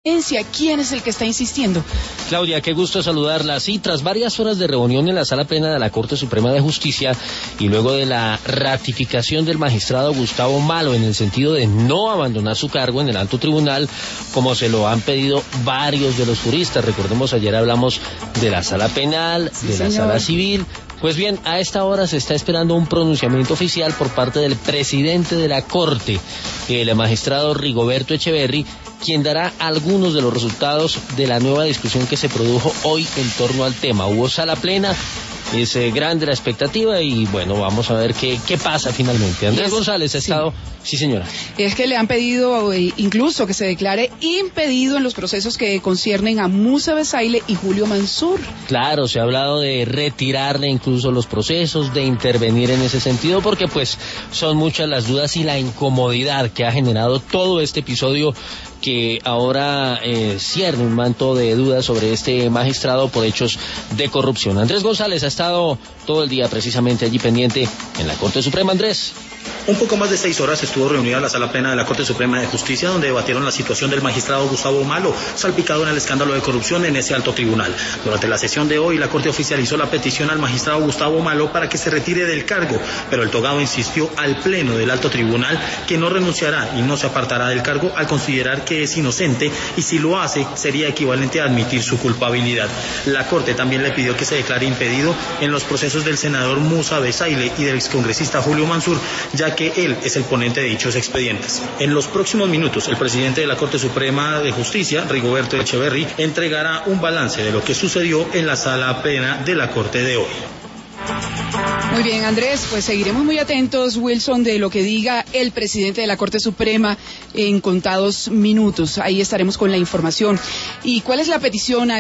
¿Quién es el que está insistiendo? Claudia, qué gusto saludarla. Sí, tras varias horas de reunión en la Sala Plena de la Corte Suprema de Justicia y luego de la ratificación del magistrado Gustavo Malo en el sentido de no abandonar su cargo en el alto tribunal, como se lo han pedido varios de los juristas. Recordemos, ayer hablamos de la Sala Penal, de la Sala Civil. Pues bien, a esta hora se está esperando un pronunciamiento oficial por parte del presidente de la Corte, el magistrado Rigoberto Echeverry, quien dará algunos de los resultados de la nueva discusión que se produjo hoy en torno al tema. Hubo sala plena, es grande la expectativa y bueno, vamos a ver qué pasa finalmente. Andrés González ha estado... Sí, señora. Es que le han pedido incluso que se declare impedido en los procesos que conciernen a Musa Besaile y Julio Mansur. Claro, se ha hablado de retirarle incluso los procesos, de intervenir en ese sentido, porque pues son muchas las dudas y la incomodidad que ha generado todo este episodio que ahora cierne un manto de dudas sobre este magistrado por hechos de corrupción. Andrés González ha estado todo el día precisamente allí pendiente en la Corte Suprema. Andrés. Un poco más de 6 horas estuvo reunida la Sala Plena de la Corte Suprema de Justicia, donde debatieron la situación del magistrado Gustavo Malo, salpicado en el escándalo de corrupción en ese alto tribunal. Durante la sesión de hoy, la Corte oficializó la petición al magistrado Gustavo Malo para que se retire del cargo, pero el togado insistió al Pleno del alto tribunal que no renunciará y no se apartará del cargo al considerar que es inocente y si lo hace sería equivalente a admitir su culpabilidad. La Corte también le pidió que se declare impedido en los procesos del senador Musa Besaile y del excongresista Julio Mansur, ya que él es el ponente de dichos expedientes. En los próximos minutos, el presidente de la Corte Suprema de Justicia, Rigoberto Echeverry, entregará un balance de lo que sucedió en la Sala Plena de la Corte de hoy. Muy bien, Andrés, pues seguiremos muy atentos, Wilson, de lo que diga el presidente de la Corte Suprema en contados minutos. Ahí estaremos con la información. ¿Y cuál es la petición a